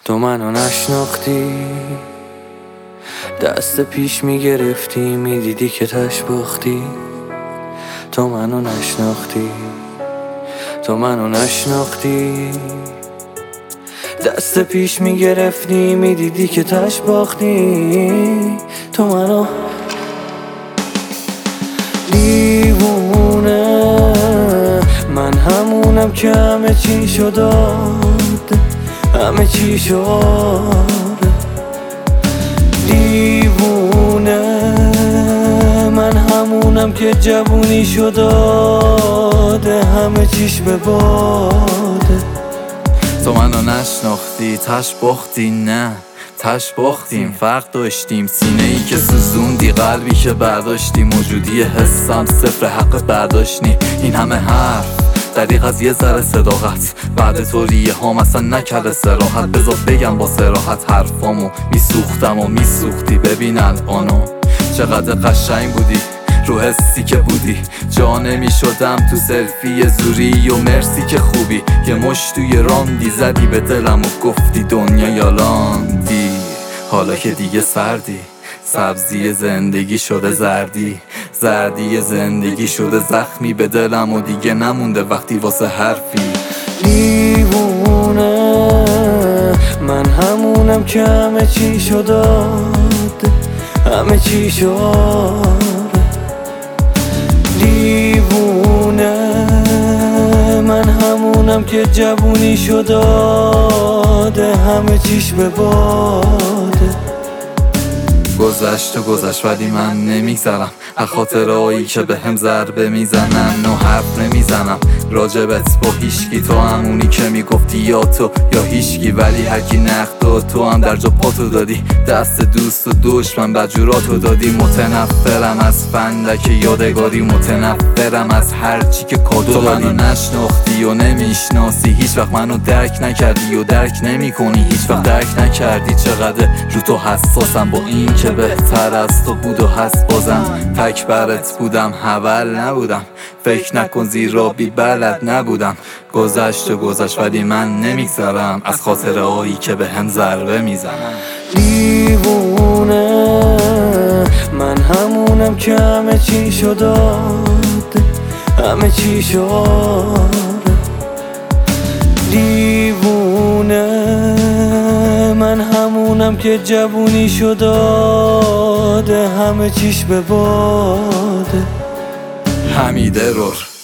تو منو نشناختی، دست پیش میگرفتی، میدیدی که تش باختی. تو منو نشناختی، تو منو نشناختی، دست پیش میگرفتی، میدیدی که تش باختی. تو منو دیوونه، من همونم که همه چی شداد، همه چی شد. دیوونه، من همونم که جوونی شداده، همه چیش به باده. تو منو نشناختی، تش باختی، نه تش باختیم. فرق داشتیم، سینه ای که سوزوندی، قلبی که برداشتی، موجودی حسم صفر حق برداشتی. این همه حرف دریغ از یه ذره صداقت، بعد طوریه هام اصلا نکرده سراحت. بذار بگم با صراحت حرفامو، میسوختم و میسوختی. ببین الانو چقدر قشنگ بودی، رو حسی که بودی، جا نمی شدم تو سلفی زوری. و مرسی که خوبی، یه مش توی راندی زدی به دلم و گفتی دنیا یالاندی. حالا که دیگه سردی، سبزی زندگی شده زردی، زردی زندگی شده زخمی به دلم و دیگه نمونده وقتی واسه حرفی. دیوونه، من همونم که همه چی شداد، همه چی شد. دیوونه، من همونم که جوونی شداده، همه چیش به باده. گذشت و گذشت ولی من نمیگذرم از خاطرهایی که به هم ضربه میزنن. و حرف نمیزنم راجبت با هیشکی، تو همونی که میگفتی یا تو یا هیشکی. ولی هرکی نقد داد تو هم در جا پاتو دادی، دست دوست و دشمن بدجوراتو دادی. متنفرم از فندک یادگاری، متنفرم از هرچی که کادو دادی. تو منو نشناختی و نمیشناسی، هیچ وقت منو درک نکردی و درک نمی کنی. هیچ وقت درک نکردی چقدر رو تو حساسم، با این که بهتر از تو بود و هست بازم. تک برت بودم، حول نبودم، فکر نکن زیرا بی بلد نبودم. گذشت و گذشت ولی من نمیگذرم از خاطره هایی که به هم ضربه میزنن. دیوونه، من همونم که همه چی شداد، همه چی شد. دیوونه، من همونم که جوونی شداده، همه چیش به باده. حمید رور